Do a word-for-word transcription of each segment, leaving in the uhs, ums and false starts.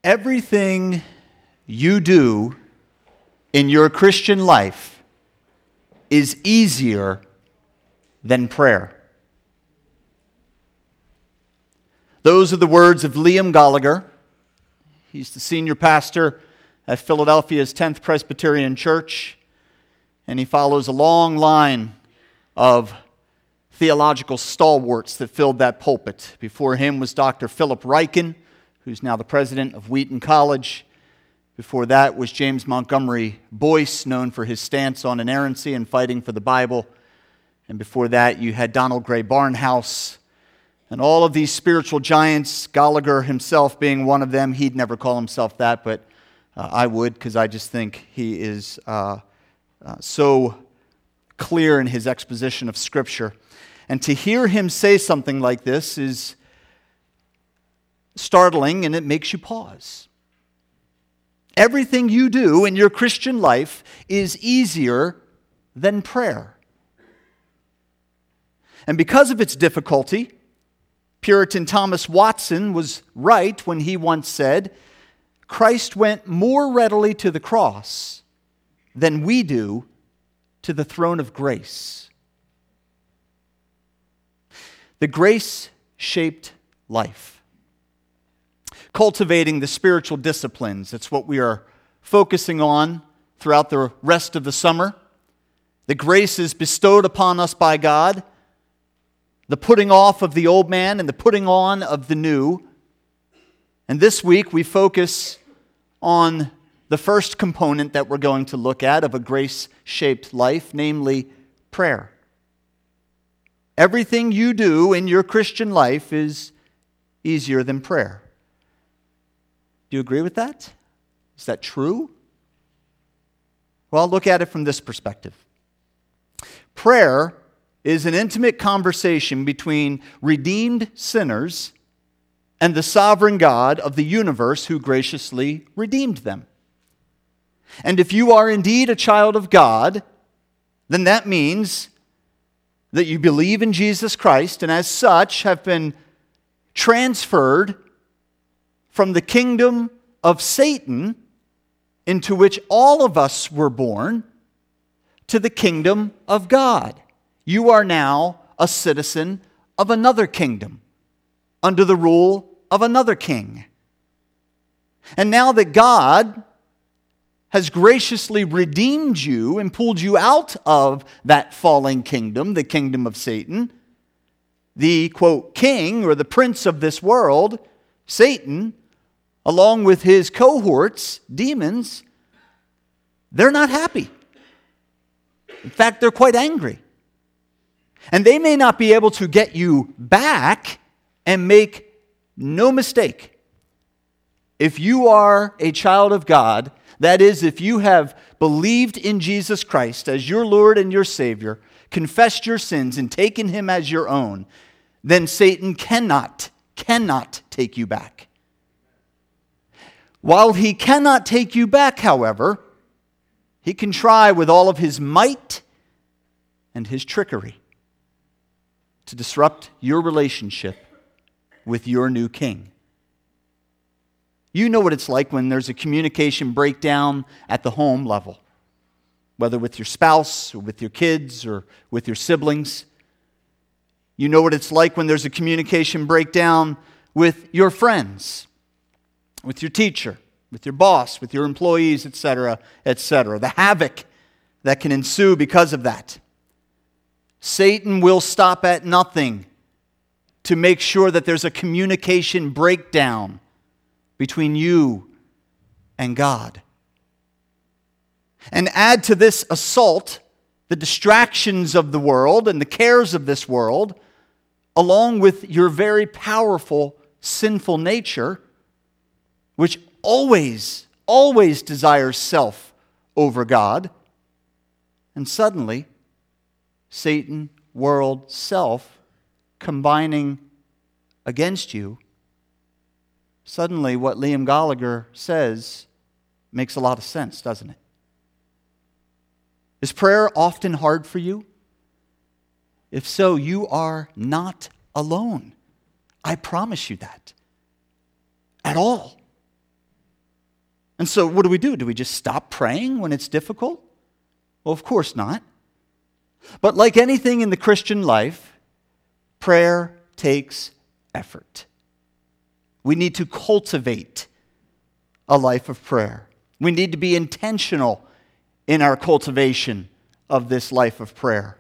Everything you do in your Christian life is easier than prayer. Those are the words of Liam Gallagher. He's the senior pastor at Philadelphia's tenth Presbyterian Church, and he follows a long line of theological stalwarts that filled that pulpit. Before him was Doctor Philip Ryken, who's now the president of Wheaton College. Before that was James Montgomery Boyce, known for his stance on inerrancy and fighting for the Bible. And before that, you had Donald Gray Barnhouse. And all of these spiritual giants, Gallagher himself being one of them. He'd never call himself that, but uh, I would, because I just think he is uh, uh, so clear in his exposition of Scripture. And to hear him say something like this is startling, and it makes you pause. Everything you do in your Christian life is easier than prayer. And because of its difficulty, Puritan Thomas Watson was right when he once said, Christ went more readily to the cross than we do to the throne of grace. The grace-shaped life. Cultivating the spiritual disciplines. That's what we are focusing on throughout the rest of the summer. The graces bestowed upon us by God. The putting off of the old man and the putting on of the new. And this week we focus on the first component that we're going to look at of a grace-shaped life, namely prayer. Everything you do in your Christian life is easier than prayer. Do you agree with that? Is that true? Well, look at it from this perspective. Prayer is an intimate conversation between redeemed sinners and the sovereign God of the universe who graciously redeemed them. And if you are indeed a child of God, then that means that you believe in Jesus Christ and as such have been transferred from the kingdom of Satan, into which all of us were born, to the kingdom of God. You are now a citizen of another kingdom, under the rule of another king. And now that God has graciously redeemed you and pulled you out of that falling kingdom, the kingdom of Satan, the, quote, king or the prince of this world, Satan, along with his cohorts, demons, they're not happy. In fact, they're quite angry. And they may not be able to get you back, and make no mistake. If you are a child of God, that is, if you have believed in Jesus Christ as your Lord and your Savior, confessed your sins and taken Him as your own, then Satan cannot, cannot take you back. While he cannot take you back, however, he can try with all of his might and his trickery to disrupt your relationship with your new king. You know what it's like when there's a communication breakdown at the home level, whether with your spouse or with your kids or with your siblings. You know what it's like when there's a communication breakdown with your friends, with your teacher, with your boss, with your employees, et cetera, et cetera. The havoc that can ensue because of that. Satan will stop at nothing to make sure that there's a communication breakdown between you and God. And add to this assault the distractions of the world and the cares of this world, along with your very powerful sinful nature, which always, always desires self over God. And suddenly, Satan, world, self, combining against you, suddenly what Liam Gallagher says makes a lot of sense, doesn't it? Is prayer often hard for you? If so, you are not alone. I promise you that. At all. And so what do we do? Do we just stop praying when it's difficult? Well, of course not. But like anything in the Christian life, prayer takes effort. We need to cultivate a life of prayer. We need to be intentional in our cultivation of this life of prayer.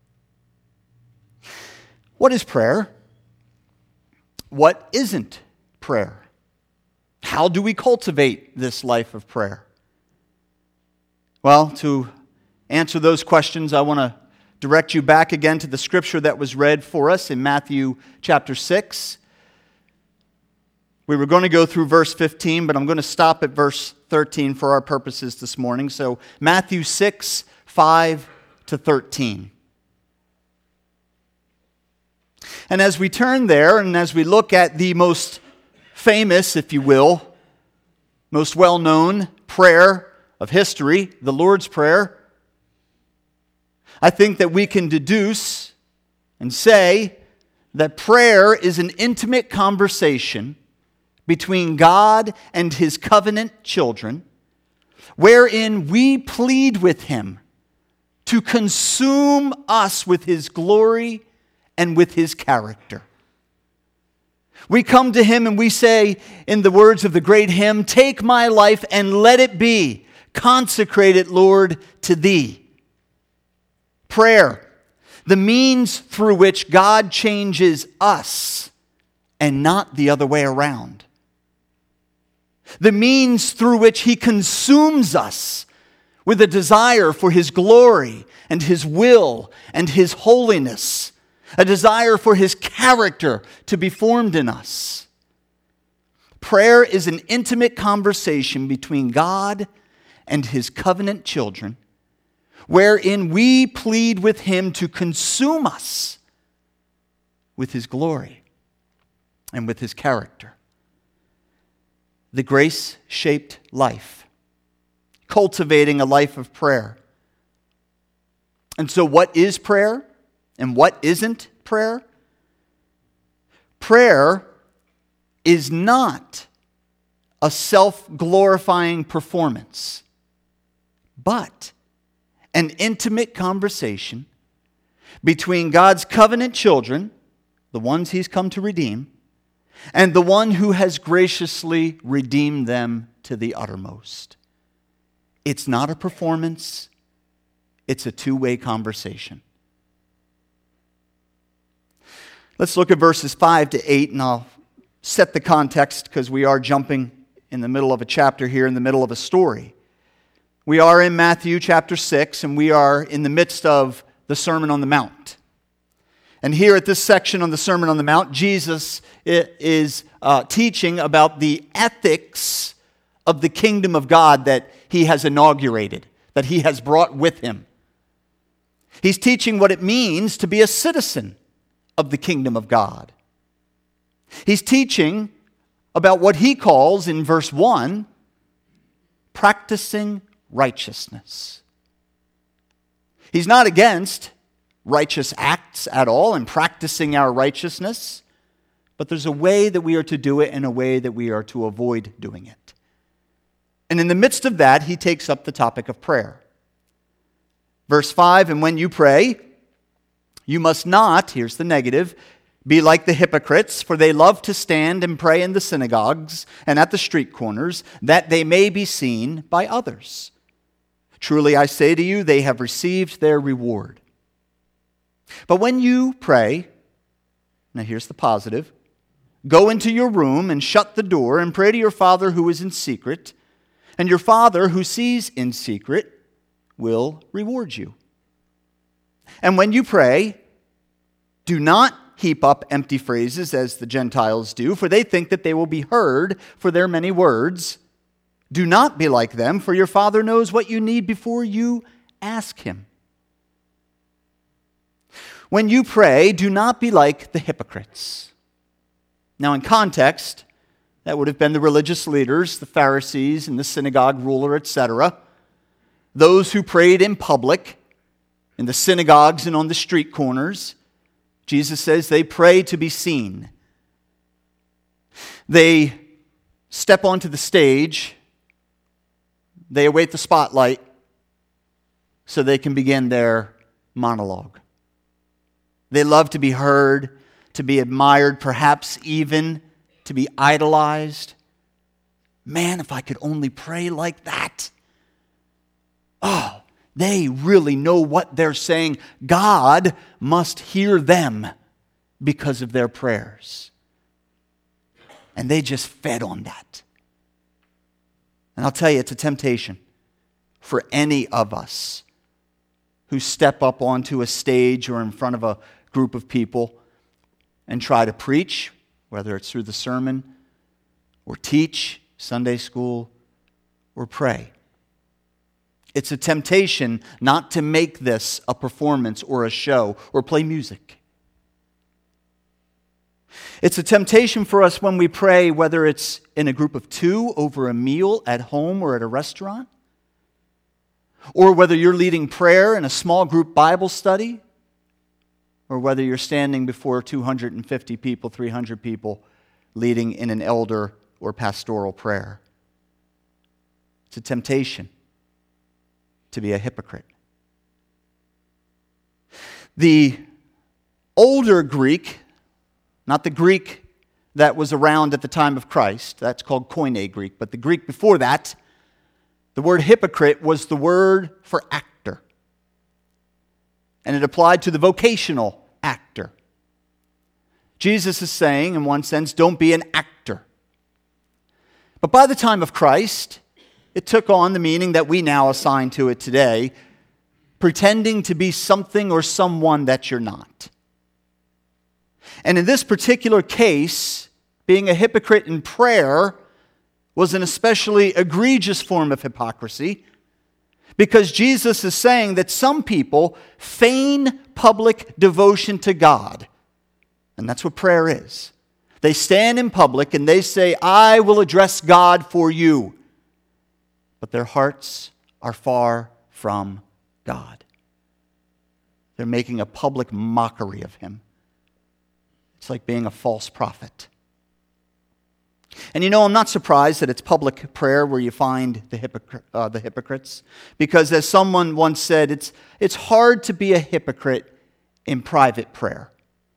What is prayer? What isn't prayer? How do we cultivate this life of prayer? Well, to answer those questions, I want to direct you back again to the scripture that was read for us in Matthew chapter six. We were going to go through verse fifteen, but I'm going to stop at verse thirteen for our purposes this morning. So Matthew six, five to thirteen. And as we turn there, and as we look at the most famous, if you will, most well-known prayer of history, the Lord's Prayer, I think that we can deduce and say that prayer is an intimate conversation between God and His covenant children, wherein we plead with Him to consume us with His glory and with His character. We come to Him and we say, in the words of the great hymn, "Take my life and let it be, consecrate it, Lord, to Thee." Prayer, the means through which God changes us and not the other way around. The means through which He consumes us with a desire for His glory and His will and His holiness, a desire for His character to be formed in us. Prayer is an intimate conversation between God and His covenant children, wherein we plead with Him to consume us with His glory and with His character. The grace-shaped life, cultivating a life of prayer. And so what is prayer and what isn't prayer? Prayer is not a self-glorifying performance, but an intimate conversation between God's covenant children, the ones He's come to redeem, and the one who has graciously redeemed them to the uttermost. It's not a performance, it's a two-way conversation. Let's look at verses five to eight, and I'll set the context because we are jumping in the middle of a chapter here, in the middle of a story. We are in Matthew chapter six, and we are in the midst of the Sermon on the Mount. And here at this section on the Sermon on the Mount, Jesus is uh, teaching about the ethics of the kingdom of God that He has inaugurated, that He has brought with Him. He's teaching what it means to be a citizen of the kingdom of God. He's teaching about what He calls in verse one, practicing righteousness. He's not against righteous acts at all and practicing our righteousness, but there's a way that we are to do it and a way that we are to avoid doing it. And in the midst of that, He takes up the topic of prayer. Verse five, "And when you pray, you must not," here's the negative, "be like the hypocrites, for they love to stand and pray in the synagogues and at the street corners, that they may be seen by others. Truly I say to you, they have received their reward. But when you pray," now here's the positive, "go into your room and shut the door and pray to your Father who is in secret, and your Father who sees in secret will reward you. And when you pray, do not heap up empty phrases as the Gentiles do, for they think that they will be heard for their many words. Do not be like them, for your Father knows what you need before you ask Him. When you pray, do not be like the hypocrites." Now, in context, that would have been the religious leaders, the Pharisees and the synagogue ruler, et cetera. Those who prayed in public, in the synagogues and on the street corners. Jesus says they pray to be seen. They step onto the stage They await the spotlight so they can begin their monologue. They love to be heard, to be admired, perhaps even to be idolized. Man, if I could only pray like that. Oh, they really know what they're saying. God must hear them because of their prayers. And they just fed on that. And I'll tell you, it's a temptation for any of us who step up onto a stage or in front of a group of people and try to preach, whether it's through the sermon or teach, Sunday school, or pray. It's a temptation not to make this a performance or a show or play music. It's a temptation for us when we pray, whether it's in a group of two over a meal at home or at a restaurant, or whether you're leading prayer in a small group Bible study, or whether you're standing before two hundred fifty people, three hundred people, leading in an elder or pastoral prayer. It's a temptation to be a hypocrite. The older Greek, not the Greek that was around at the time of Christ, that's called Koine Greek, but the Greek before that, the word hypocrite was the word for actor. And it applied to the vocational actor. Jesus is saying, in one sense, don't be an actor. But by the time of Christ, it took on the meaning that we now assign to it today, pretending to be something or someone that you're not. And in this particular case, being a hypocrite in prayer was an especially egregious form of hypocrisy, because Jesus is saying that some people feign public devotion to God. And that's what prayer is. They stand in public and they say, I will address God for you. But their hearts are far from God. They're making a public mockery of Him. It's like being a false prophet. And you know, I'm not surprised that it's public prayer where you find the, hypocr- uh, the hypocrites. Because as someone once said, it's, it's hard to be a hypocrite in private prayer.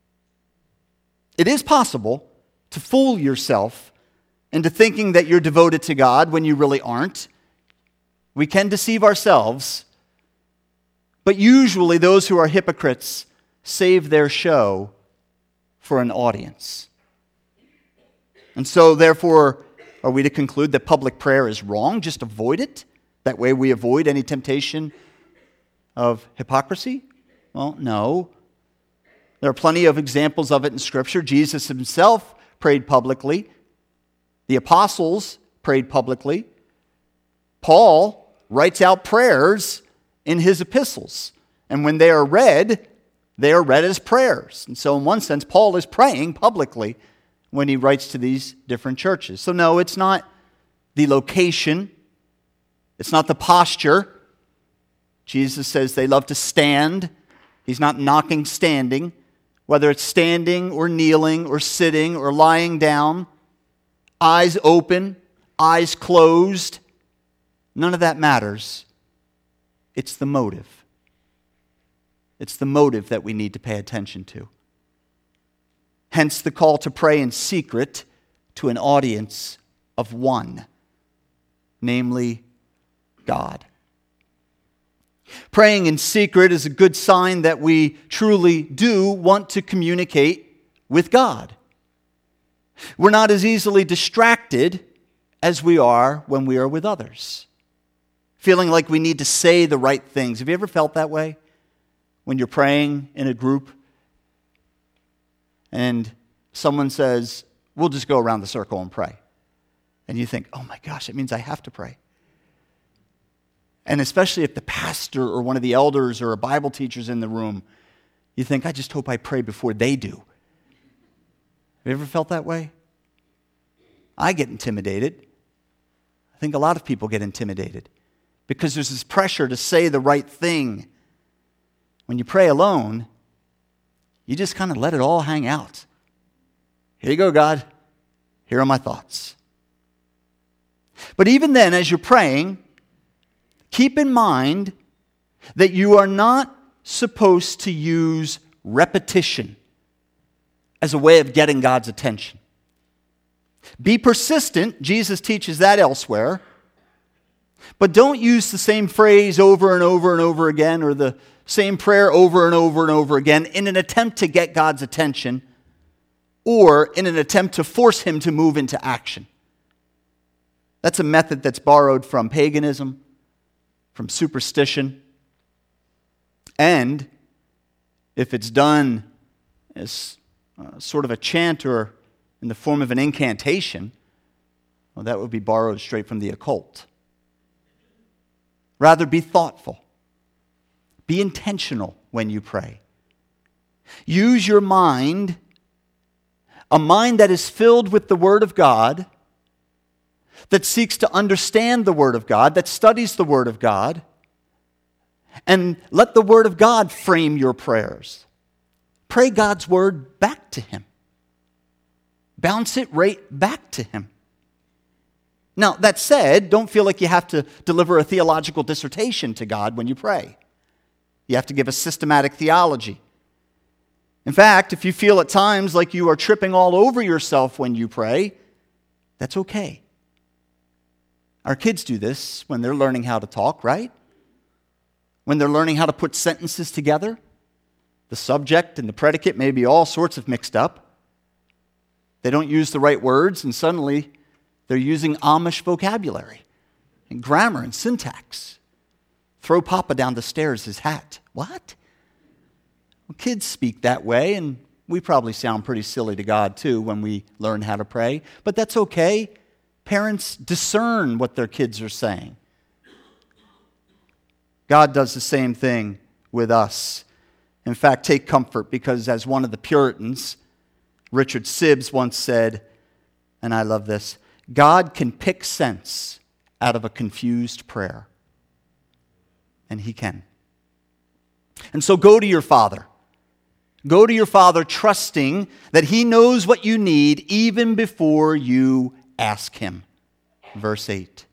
It is possible to fool yourself into thinking that you're devoted to God when you really aren't. We can deceive ourselves. But usually those who are hypocrites save their show for an audience. And so, therefore, are we to conclude that public prayer is wrong? Just avoid it? That way we avoid any temptation of hypocrisy? Well, no. There are plenty of examples of it in Scripture. Jesus himself prayed publicly. The apostles prayed publicly. Paul writes out prayers in his epistles. And when they are read, they are read as prayers. And so in one sense, Paul is praying publicly when he writes to these different churches. So no, it's not the location. It's not the posture. Jesus says they love to stand. He's not knocking standing. Whether it's standing or kneeling or sitting or lying down, eyes open, eyes closed, none of that matters. It's the motive. It's the motive that we need to pay attention to. Hence the call to pray in secret to an audience of one, namely God. Praying in secret is a good sign that we truly do want to communicate with God. We're not as easily distracted as we are when we are with others, feeling like we need to say the right things. Have you ever felt that way when you're praying in a group and someone says, we'll just go around the circle and pray? And you think, oh my gosh, it means I have to pray. And especially if the pastor or one of the elders or a Bible teacher's in the room, you think, I just hope I pray before they do. Have you ever felt that way? I get intimidated. I think a lot of people get intimidated because there's this pressure to say the right thing. When you pray alone, you just kind of let it all hang out. Here you go, God. Here are my thoughts. But even then, as you're praying, keep in mind that you are not supposed to use repetition as a way of getting God's attention. Be persistent. Jesus teaches that elsewhere. But don't use the same phrase over and over and over again, or the same prayer over and over and over again in an attempt to get God's attention, or in an attempt to force him to move into action. That's a method that's borrowed from paganism, from superstition, and if it's done as uh, sort of a chant or in the form of an incantation, well, that would be borrowed straight from the occult. Rather, be thoughtful. Be intentional when you pray. Use your mind, a mind that is filled with the Word of God, that seeks to understand the Word of God, that studies the Word of God, and let the Word of God frame your prayers. Pray God's Word back to Him. Bounce it right back to Him. Now, that said, don't feel like you have to deliver a theological dissertation to God when you pray. You have to give a systematic theology. In fact, if you feel at times like you are tripping all over yourself when you pray, that's okay. Our kids do this when they're learning how to talk, right? When they're learning how to put sentences together, the subject and the predicate may be all sorts of mixed up. They don't use the right words, and suddenly they're using Amish vocabulary and grammar and syntax. Throw Papa down the stairs his hat. What? Well, kids speak that way, and we probably sound pretty silly to God too when we learn how to pray, but that's okay. Parents discern what their kids are saying. God does the same thing with us. In fact, take comfort, because as one of the Puritans, Richard Sibbes, once said, and I love this, God can pick sense out of a confused prayer. And He can. And so go to your Father. Go to your Father trusting that He knows what you need even before you ask Him. Verse eight.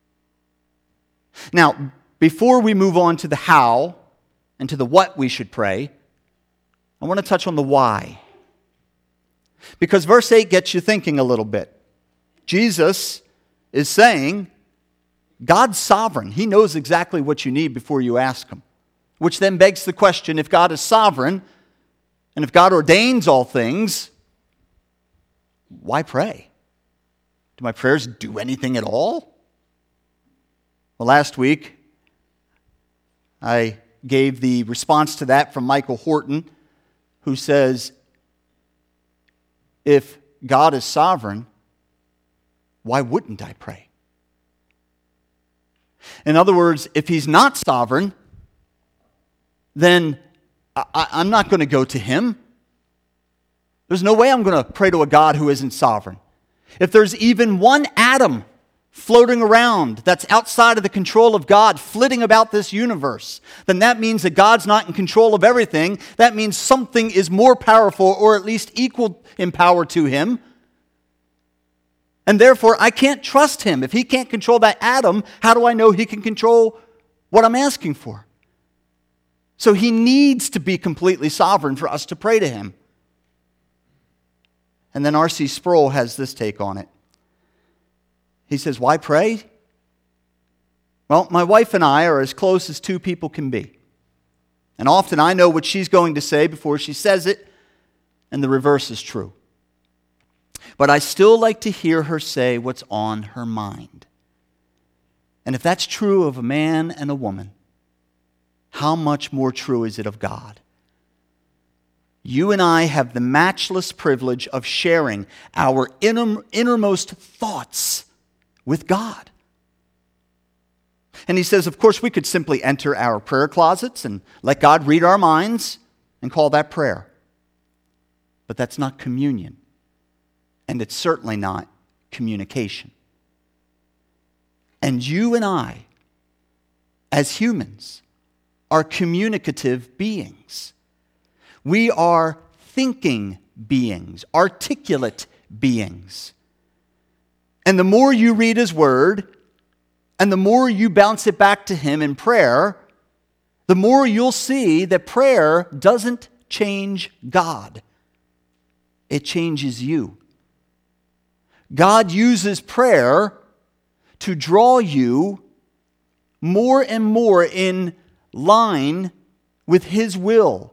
Now, before we move on to the how and to the what we should pray, I want to touch on the why. Because verse eight gets you thinking a little bit. Jesus is saying, God's sovereign. He knows exactly what you need before you ask Him. Which then begs the question, if God is sovereign, and if God ordains all things, why pray? Do my prayers do anything at all? Well, last week, I gave the response to that from Michael Horton, who says, if God is sovereign, why wouldn't I pray? In other words, if He's not sovereign, then I, I'm not going to go to Him. There's no way I'm going to pray to a God who isn't sovereign. If there's even one atom floating around that's outside of the control of God, flitting about this universe, then that means that God's not in control of everything. That means something is more powerful, or at least equal in power to Him. And therefore, I can't trust Him. If He can't control that atom, how do I know He can control what I'm asking for? So He needs to be completely sovereign for us to pray to Him. And then R C Sproul has this take on it. He says, why pray? Well, my wife and I are as close as two people can be. And often I know what she's going to say before she says it, and the reverse is true. But I still like to hear her say what's on her mind. And if that's true of a man and a woman, how much more true is it of God? You and I have the matchless privilege of sharing our inner, innermost thoughts with God. And he says, of course, we could simply enter our prayer closets and let God read our minds and call that prayer. But that's not communion. And it's certainly not communication. And you and I, as humans, are communicative beings. We are thinking beings, articulate beings. And the more you read His Word, And the more you bounce it back to Him in prayer, the more you'll see that prayer doesn't change God. It changes you. God uses prayer to draw you more and more in line with His will.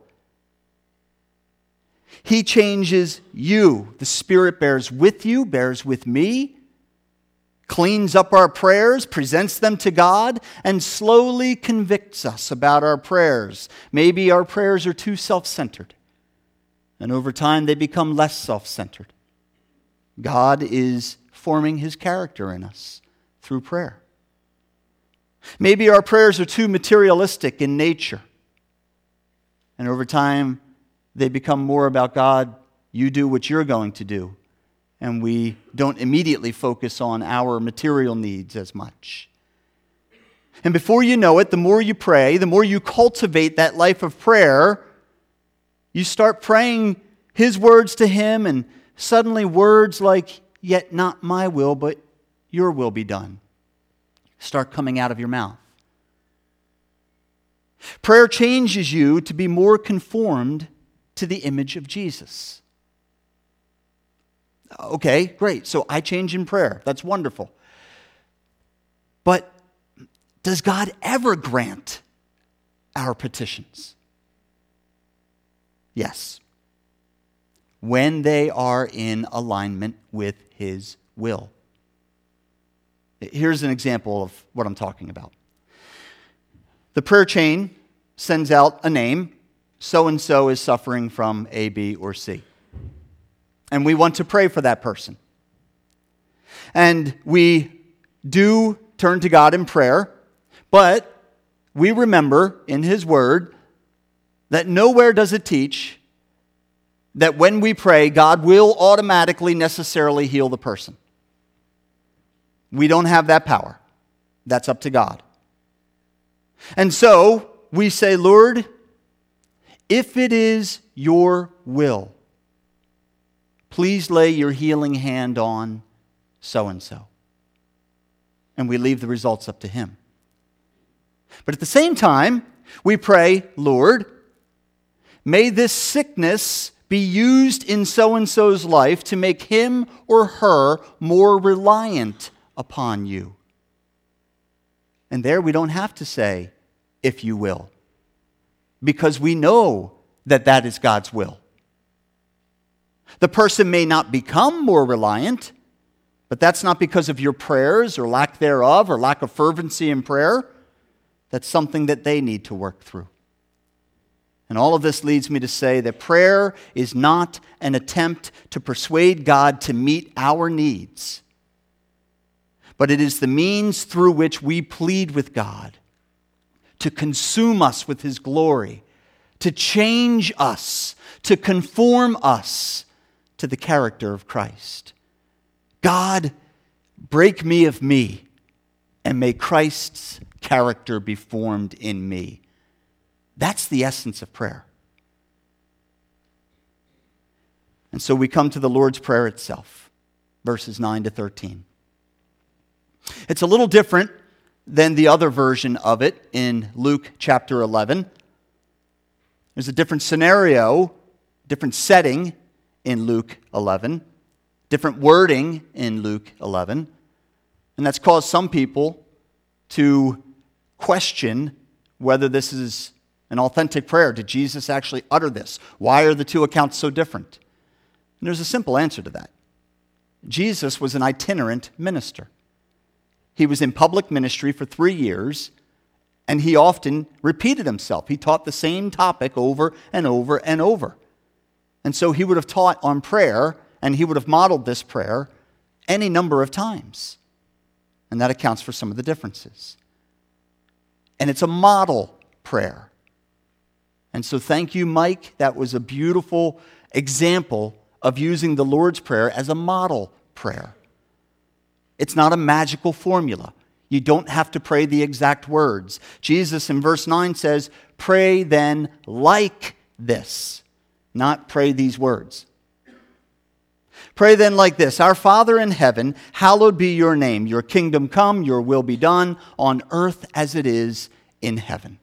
He changes you. The Spirit bears with you, bears with me, cleans up our prayers, presents them to God, and slowly convicts us about our prayers. Maybe our prayers are too self-centered, and over time they become less self-centered. God is forming His character in us through prayer. Maybe our prayers are too materialistic in nature, and over time they become more about God, you do what you're going to do, and we don't immediately focus on our material needs as much. And before you know it, the more you pray, the more you cultivate that life of prayer, you start praying His words to Him, and suddenly words like, "Yet not my will, but your will be done," start coming out of your mouth. Prayer changes you to be more conformed to the image of Jesus. Okay, great. So I change in prayer. That's wonderful. But does God ever grant our petitions? Yes. When they are in alignment with His will. Here's an example of what I'm talking about. The prayer chain sends out a name. So-and-so is suffering from A, B, or C. And we want to pray for that person. And we do turn to God in prayer, but we remember in His Word that nowhere does it teach that when we pray, God will automatically, necessarily heal the person. We don't have that power. That's up to God. And so we say, Lord, if it is your will, please lay your healing hand on so-and-so. And we leave the results up to Him. But at the same time, we pray, Lord, may this sickness be used in so-and-so's life to make him or her more reliant upon you. And there we don't have to say, if you will, because we know that that is God's will. The person may not become more reliant, but that's not because of your prayers or lack thereof or lack of fervency in prayer. That's something that they need to work through. And all of this leads me to say that prayer is not an attempt to persuade God to meet our needs, but it is the means through which we plead with God to consume us with His glory, to change us, to conform us to the character of Christ. God, break me of me, and may Christ's character be formed in me. That's the essence of prayer. And so we come to the Lord's Prayer itself, verses nine to thirteen. It's a little different than the other version of it in Luke chapter eleven. There's a different scenario, different setting in Luke eleven, different wording in Luke eleven, and that's caused some people to question whether this is an authentic prayer. Did Jesus actually utter this? Why are the two accounts so different? And there's a simple answer to that. Jesus was an itinerant minister. He was in public ministry for three years, and he often repeated himself. He taught the same topic over and over and over. And so he would have taught on prayer, and he would have modeled this prayer any number of times. And that accounts for some of the differences. And it's a model prayer. And so thank you, Mike. That was a beautiful example of using the Lord's Prayer as a model prayer. It's not a magical formula. You don't have to pray the exact words. Jesus in verse nine says, pray then like this, not pray these words. Pray then like this: Our Father in heaven, hallowed be your name. Your kingdom come, your will be done on earth as it is in heaven.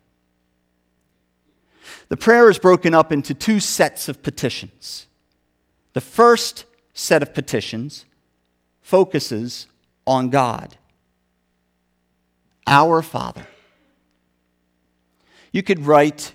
The prayer is broken up into two sets of petitions. The first set of petitions focuses on God, our Father. You could write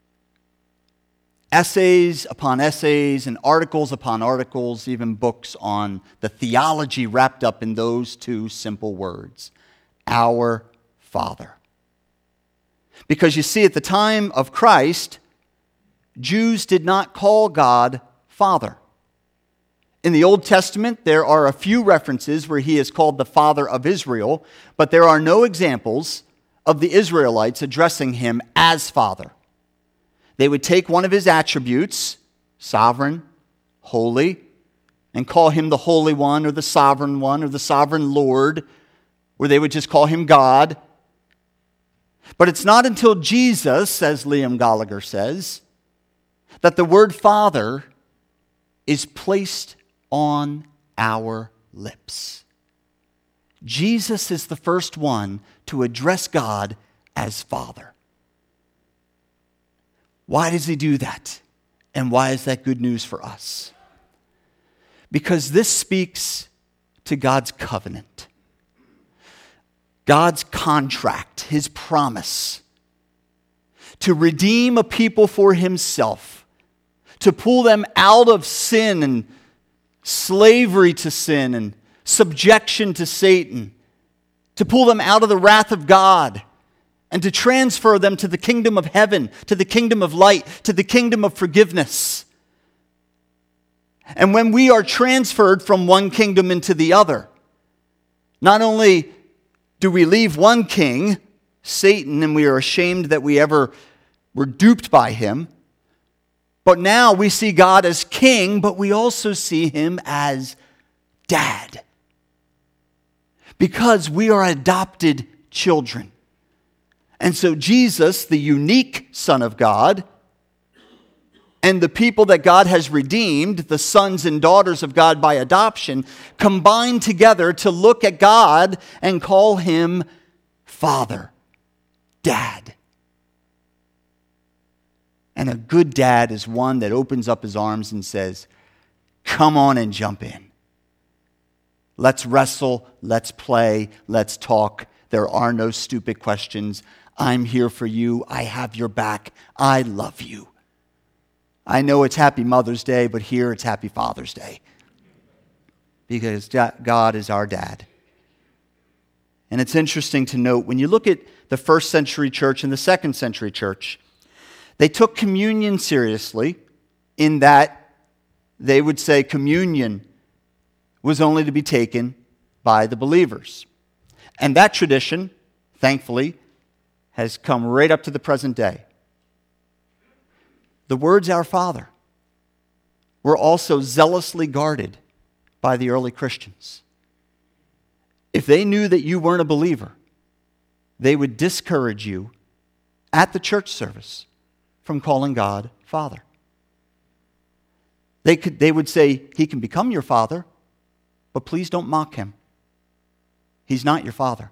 essays upon essays and articles upon articles, even books on the theology wrapped up in those two simple words, our Father. Because you see, at the time of Christ, Jews did not call God Father. In the Old Testament, there are a few references where he is called the Father of Israel, but there are no examples of the Israelites addressing him as Father. They would take one of his attributes, sovereign, holy, and call him the Holy One or the Sovereign One or the Sovereign Lord, or they would just call him God. But it's not until Jesus, as Liam Gallagher says, that the word Father is placed on our lips. Jesus is the first one to address God as Father. Why does he do that? And why is that good news for us? Because this speaks to God's covenant, God's contract, his promise to redeem a people for himself, to pull them out of sin and slavery to sin and subjection to Satan, to pull them out of the wrath of God, and to transfer them to the kingdom of heaven, to the kingdom of light, to the kingdom of forgiveness. And when we are transferred from one kingdom into the other, not only do we leave one king, Satan, and we are ashamed that we ever were duped by him, but now we see God as king, but we also see him as dad. Because we are adopted children. And so Jesus, the unique Son of God, and the people that God has redeemed, the sons and daughters of God by adoption, combine together to look at God and call him Father, Dad. And a good dad is one that opens up his arms and says, come on and jump in. Let's wrestle, let's play, let's talk. There are no stupid questions. I'm here for you. I have your back. I love you. I know it's Happy Mother's Day, but here it's Happy Father's Day. Because God is our dad. And it's interesting to note, when you look at the first century church and the second century church, they took communion seriously in that they would say communion was only to be taken by the believers. And that tradition, thankfully, has come right up to the present day. The words "Our Father" were also zealously guarded by the early Christians. If they knew that you weren't a believer, they would discourage you at the church service from calling God Father. They could, they would say, he can become your father, but please don't mock him. He's not your father.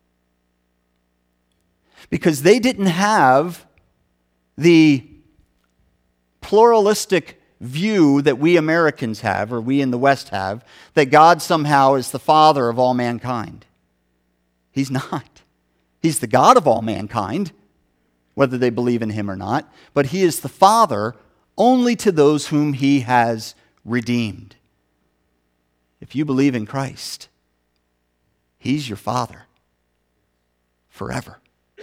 Because they didn't have the pluralistic view that we Americans have, or we in the West have, that God somehow is the father of all mankind. He's not. He's the God of all mankind, whether they believe in him or not, but he is the Father only to those whom he has redeemed. If you believe in Christ, he's your Father forever.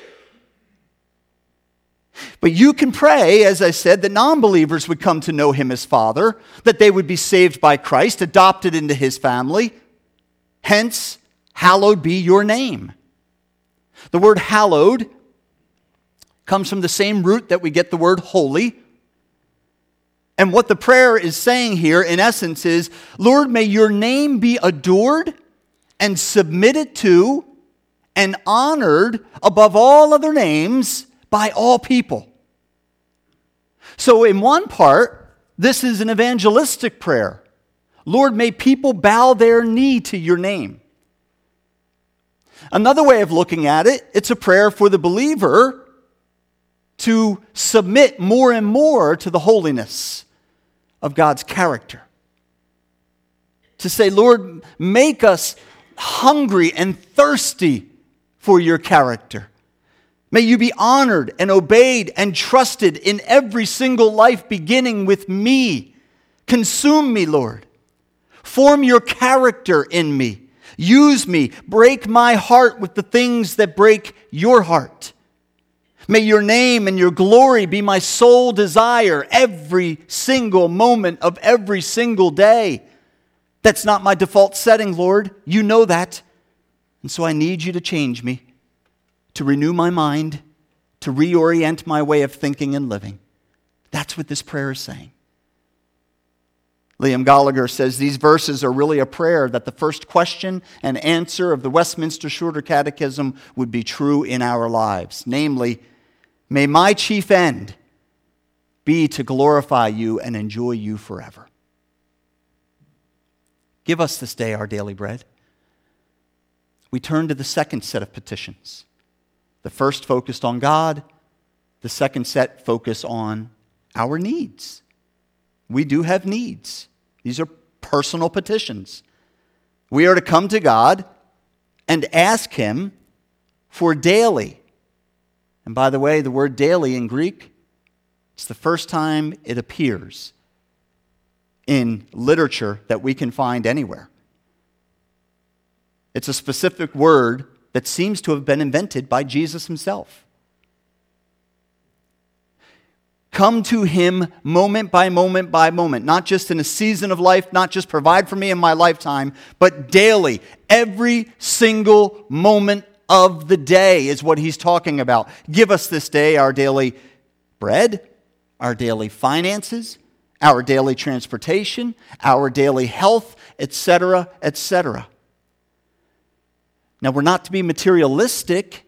But you can pray, as I said, that non-believers would come to know him as Father, that they would be saved by Christ, adopted into his family. Hence, hallowed be your name. The word hallowed comes from the same root that we get the word holy. And what the prayer is saying here, in essence, is, Lord, may your name be adored and submitted to and honored above all other names by all people. So in one part, this is an evangelistic prayer. Lord, may people bow their knee to your name. Another way of looking at it, it's a prayer for the believer to submit more and more to the holiness of God's character. To say, Lord, make us hungry and thirsty for your character. May you be honored and obeyed and trusted in every single life, beginning with me. Consume me, Lord. Form your character in me. Use me. Break my heart with the things that break your heart. May your name and your glory be my sole desire every single moment of every single day. That's not my default setting, Lord. You know that. And so I need you to change me, to renew my mind, to reorient my way of thinking and living. That's what this prayer is saying. Liam Gallagher says these verses are really a prayer that the first question and answer of the Westminster Shorter Catechism would be true in our lives. Namely, may my chief end be to glorify you and enjoy you forever. Give us this day our daily bread. We turn to the second set of petitions. The first focused on God. The second set focus on our needs. We do have needs. These are personal petitions. We are to come to God and ask Him for daily. And by the way, the word daily in Greek, it's the first time it appears in literature that we can find anywhere. It's a specific word that seems to have been invented by Jesus himself. Come to Him moment by moment by moment, not just in a season of life, not just provide for me in my lifetime, but daily, every single moment of the day is what He's talking about. Give us this day our daily bread, our daily finances, our daily transportation, our daily health, et cetera, et cetera. Now, we're not to be materialistic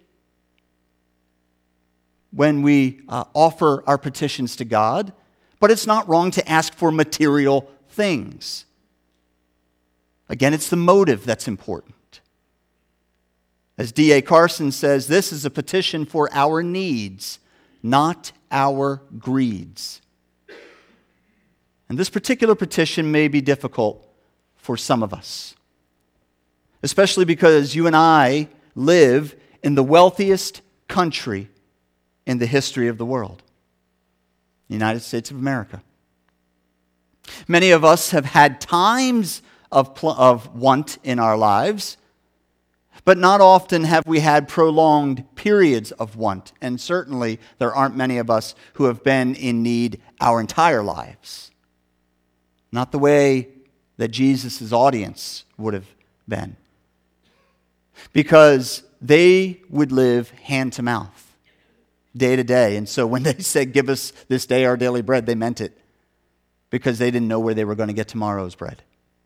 when we uh, offer our petitions to God, but it's not wrong to ask for material things. Again, it's the motive that's important. As D A Carson says, this is a petition for our needs, not our greeds. And this particular petition may be difficult for some of us, especially because you and I live in the wealthiest country in the history of the world, the United States of America. Many of us have had times of, pl- of want in our lives, but not often have we had prolonged periods of want. And certainly there aren't many of us who have been in need our entire lives. Not the way that Jesus' audience would have been. Because they would live hand to mouth, day to day. And so when they said, give us this day our daily bread, they meant it. Because they didn't know where they were going to get tomorrow's bread.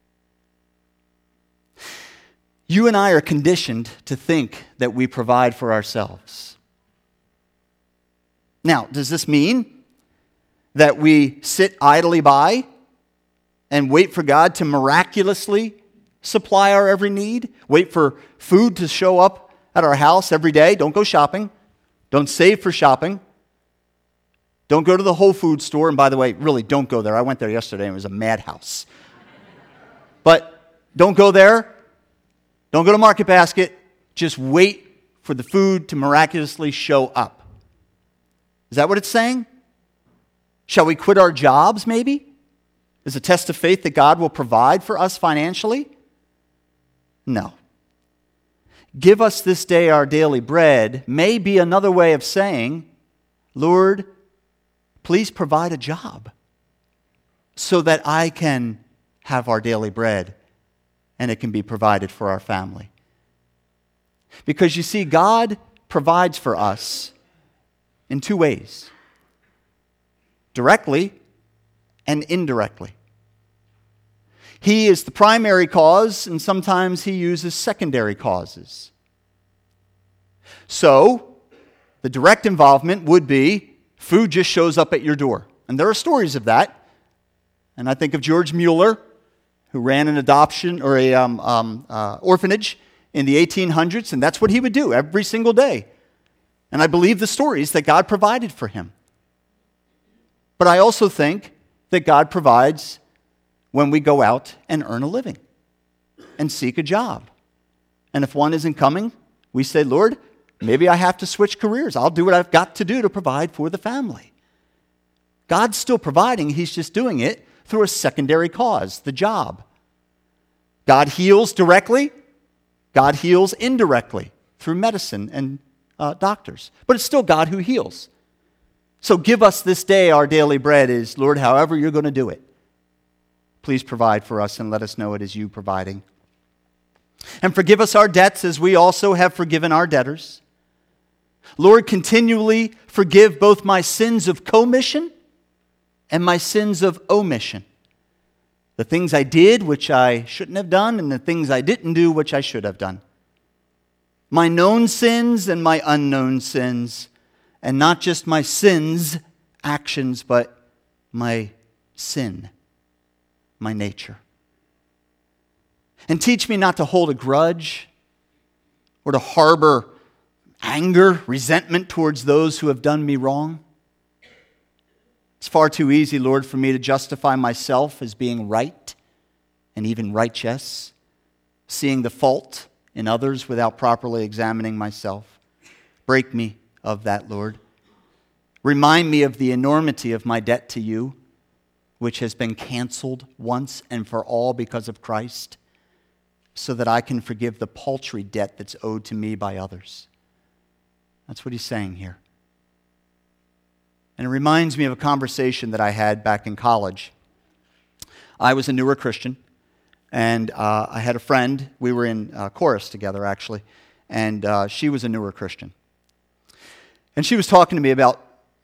You and I are conditioned to think that we provide for ourselves. Now, does this mean that we sit idly by and wait for God to miraculously supply our every need? Wait for food to show up at our house every day? Don't go shopping. Don't save for shopping. Don't go to the Whole Foods store. And by the way, really, don't go there. I went there yesterday and it was a madhouse. But don't go there. Don't go to Market Basket. Just wait for the food to miraculously show up. Is that what it's saying? Shall we quit our jobs, maybe? Is a test of faith that God will provide for us financially? No. Give us this day our daily bread may be another way of saying, Lord, please provide a job so that I can have our daily bread and it can be provided for our family. Because you see, God provides for us in two ways. Directly and indirectly. He is the primary cause, and sometimes He uses secondary causes. So, the direct involvement would be food just shows up at your door. And there are stories of that. And I think of George Mueller, who ran an adoption or a um, um, uh, orphanage in the eighteen hundreds, and that's what he would do every single day. And I believe the stories that God provided for him. But I also think that God provides when we go out and earn a living and seek a job. And if one isn't coming, we say, Lord, maybe I have to switch careers. I'll do what I've got to do to provide for the family. God's still providing. He's just doing it through a secondary cause, the job. God heals directly. God heals indirectly through medicine and uh, doctors. But it's still God who heals. So give us this day our daily bread is, Lord, however you're going to do it. Please provide for us and let us know it is you providing. And forgive us our debts as we also have forgiven our debtors. Lord, continually forgive both my sins of commission and my sins of omission. The things I did which I shouldn't have done, and the things I didn't do which I should have done. My known sins and my unknown sins, and not just my sins, actions, but my sin, my nature. And teach me not to hold a grudge or to harbor anger, resentment towards those who have done me wrong. It's far too easy, Lord, for me to justify myself as being right and even righteous, seeing the fault in others without properly examining myself. Break me of that, Lord. Remind me of the enormity of my debt to you, which has been canceled once and for all because of Christ, so that I can forgive the paltry debt that's owed to me by others. That's what he's saying here. And it reminds me of a conversation that I had back in college. I was a newer Christian, and uh, I had a friend. We were in uh, chorus together, actually, and uh, she was a newer Christian. And she was talking to me about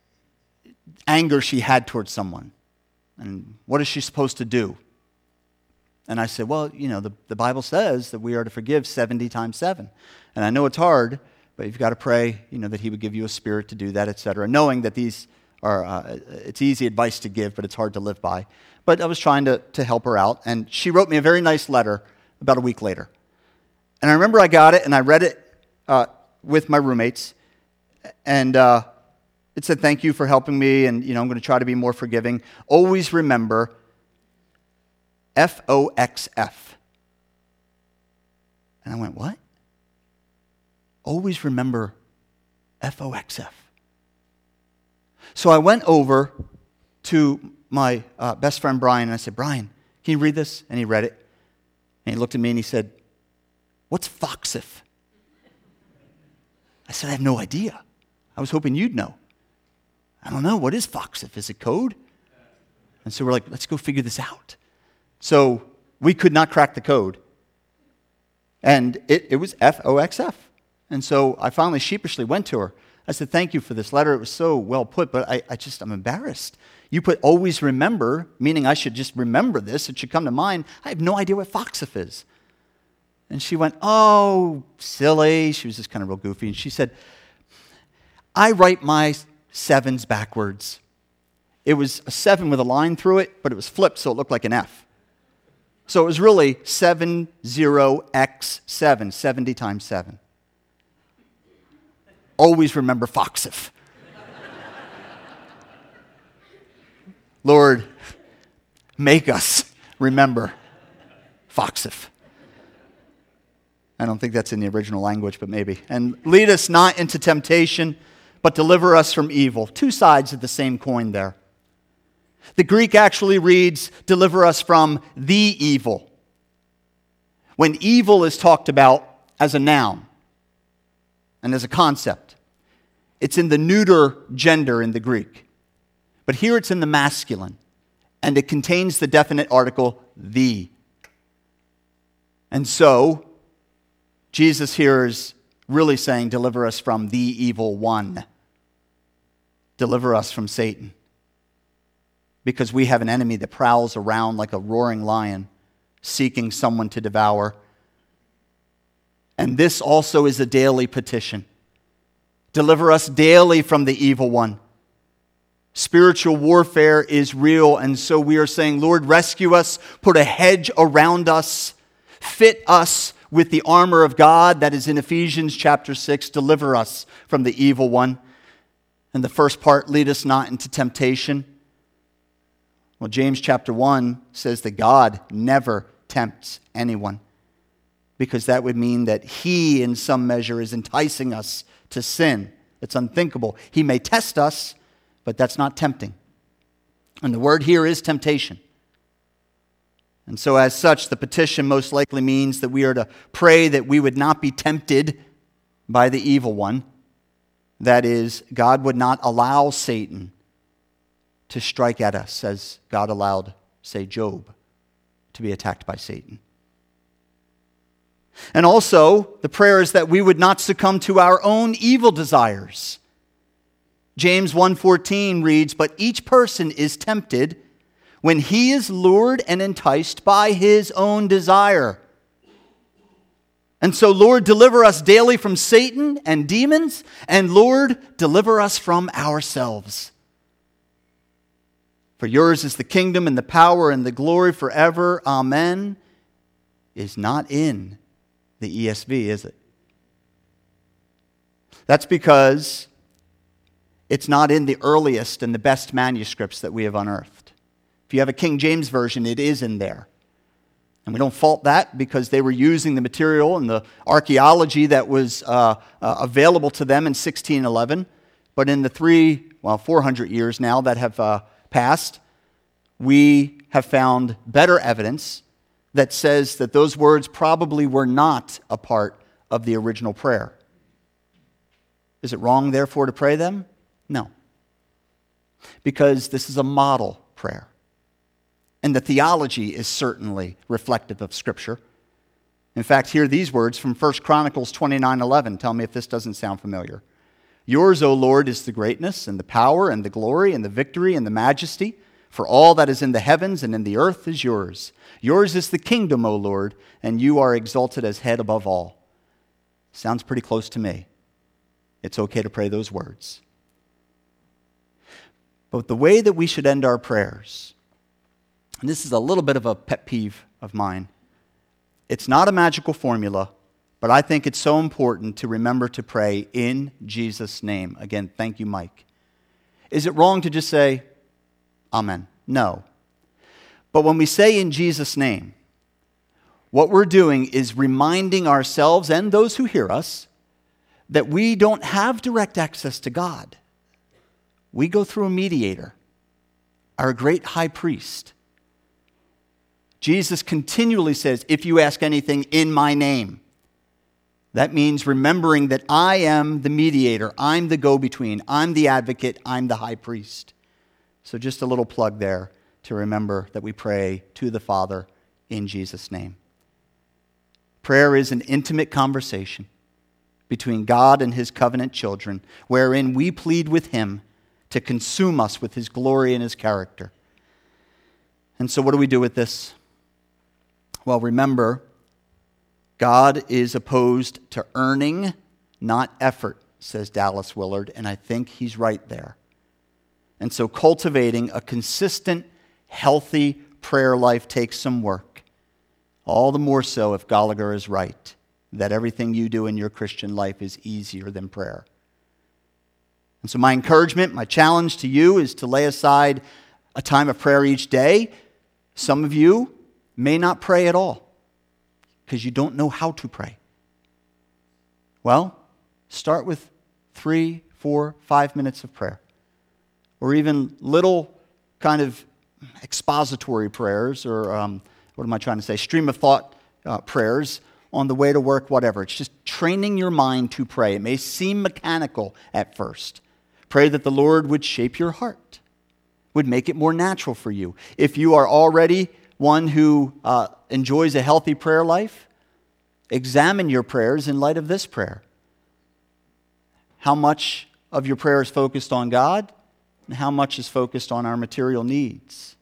anger she had towards someone, and what is she supposed to do? And I said, well, you know, the, the Bible says that we are to forgive seventy times seven. And I know it's hard, but you've got to pray, you know, that he would give you a spirit to do that, et cetera, knowing that these are, uh, it's easy advice to give, but it's hard to live by. But I was trying to, to help her out, and she wrote me a very nice letter about a week later. And I remember I got it, and I read it uh, with my roommates, and uh, it said, thank you for helping me, and, you know, I'm going to try to be more forgiving. Always remember F O X F. And I went, what? Always remember F O X F. So I went over to my uh, best friend Brian, and I said, Brian, can you read this? And he read it. And he looked at me and he said, what's foxif? I said, I have no idea. I was hoping you'd know. I don't know. What is foxif? Is it code? And so we're like, let's go figure this out. So we could not crack the code. And it, it was F O X F. And so I finally sheepishly went to her. I said, thank you for this letter. It was so well put, but I, I just, I'm embarrassed. You put always remember, meaning I should just remember this. It should come to mind. I have no idea what foxif is. And she went, oh, silly. She was just kind of real goofy. And she said, I write my sevens backwards. It was a seven with a line through it, but it was flipped so it looked like an F. So it was really seven zero x seven, seventy times seven. Always remember foxif. Lord, make us remember foxif. I don't think that's in the original language, but maybe. And lead us not into temptation, but deliver us from evil. Two sides of the same coin there. The Greek actually reads, deliver us from the evil. When evil is talked about as a noun and as a concept, it's in the neuter gender in the Greek. But here it's in the masculine, and it contains the definite article, the. And so, Jesus here is really saying, deliver us from the evil one. Deliver us from Satan. Because we have an enemy that prowls around like a roaring lion, seeking someone to devour. And this also is a daily petition. Deliver us daily from the evil one. Spiritual warfare is real, and so we are saying, Lord, rescue us, put a hedge around us, fit us with the armor of God that is in Ephesians chapter six, deliver us from the evil one. And the first part, lead us not into temptation. Well, James chapter one says that God never tempts anyone, because that would mean that he, in some measure, is enticing us to sin. It's unthinkable. He may test us, but that's not tempting. And the word here is temptation. And so as such, the petition most likely means that we are to pray that we would not be tempted by the evil one. That is, God would not allow Satan to strike at us as God allowed, say, Job to be attacked by Satan. And also, the prayer is that we would not succumb to our own evil desires. James one fourteen reads, but each person is tempted when he is lured and enticed by his own desire. And so, Lord, deliver us daily from Satan and demons, and Lord, deliver us from ourselves. For yours is the kingdom and the power and the glory forever. Amen. Is not in the E S V, is it? That's because it's not in the earliest and the best manuscripts that we have unearthed. If you have a King James Version, it is in there. And we don't fault that, because they were using the material and the archaeology that was uh, uh, available to them in sixteen eleven. But in the three, well, four hundred years now that have uh, passed, we have found better evidence that says that those words probably were not a part of the original prayer. Is it wrong, therefore, to pray them? No. Because this is a model prayer. And the theology is certainly reflective of Scripture. In fact, hear these words from First Chronicles twenty-nine eleven. Tell me if this doesn't sound familiar. Yours, O Lord, is the greatness and the power and the glory and the victory and the majesty, for all that is in the heavens and in the earth is yours. Yours is the kingdom, O Lord, and you are exalted as head above all. Sounds pretty close to me. It's okay to pray those words. But the way that we should end our prayers, and this is a little bit of a pet peeve of mine, it's not a magical formula, but I think it's so important to remember to pray in Jesus' name. Again, thank you, Mike. Is it wrong to just say, Amen? No. But when we say in Jesus' name, what we're doing is reminding ourselves and those who hear us that we don't have direct access to God. We go through a mediator, our great high priest. Jesus continually says, if you ask anything in my name. That means remembering that I am the mediator, I'm the go-between, I'm the advocate, I'm the high priest. So just a little plug there to remember that we pray to the Father in Jesus' name. Prayer is an intimate conversation between God and his covenant children, wherein we plead with him to consume us with his glory and his character. And so what do we do with this? Well, remember, God is opposed to earning, not effort, says Dallas Willard, and I think he's right there. And so cultivating a consistent, healthy prayer life takes some work. All the more so if Gallagher is right, that everything you do in your Christian life is easier than prayer. And so my encouragement, my challenge to you is to lay aside a time of prayer each day. Some of you may not pray at all because you don't know how to pray. Well, start with three, four, five minutes of prayer. Or even little kind of expository prayers, or um, what am I trying to say, stream of thought uh, prayers on the way to work, whatever. It's just training your mind to pray. It may seem mechanical at first. Pray that the Lord would shape your heart, would make it more natural for you. If you are already one who uh, enjoys a healthy prayer life, examine your prayers in light of this prayer. How much of your prayer is focused on God, and how much is focused on our material needs?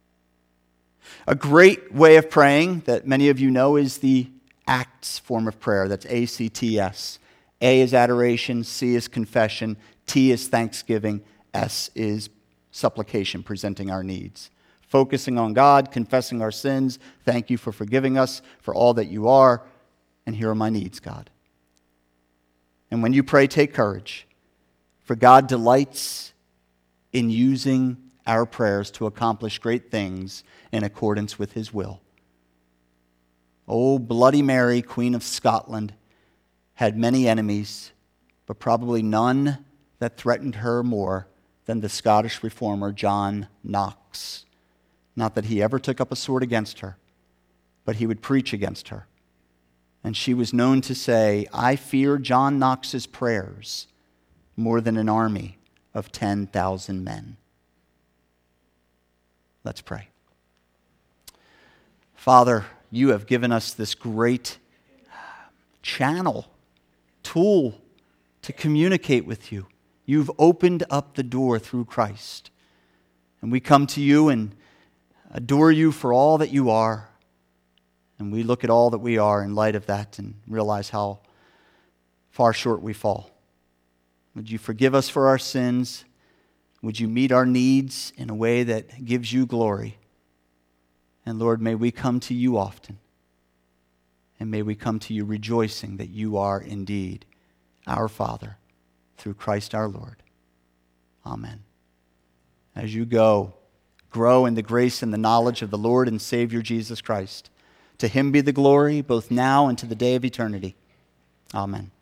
A great way of praying that many of you know is the ACTS form of prayer. That's A C T S. A is adoration, C is confession, T is thanksgiving, S is supplication, presenting our needs. Focusing on God, confessing our sins. Thank you for forgiving us for all that you are. And here are my needs, God. And when you pray, take courage. For God delights in using our prayers to accomplish great things in accordance with his will. Oh, Bloody Mary, Queen of Scotland, had many enemies, but probably none that threatened her more than the Scottish reformer John Knox. Not that he ever took up a sword against her, but he would preach against her. And she was known to say, I fear John Knox's prayers more than an army of ten thousand men. Let's pray. Father, you have given us this great channel, tool to communicate with you. You've opened up the door through Christ. And we come to you and adore you for all that you are. And we look at all that we are in light of that and realize how far short we fall. Would you forgive us for our sins? Would you meet our needs in a way that gives you glory? And Lord, may we come to you often. And may we come to you rejoicing that you are indeed our Father through Christ our Lord. Amen. As you go, grow in the grace and the knowledge of the Lord and Savior Jesus Christ. To him be the glory, both now and to the day of eternity. Amen.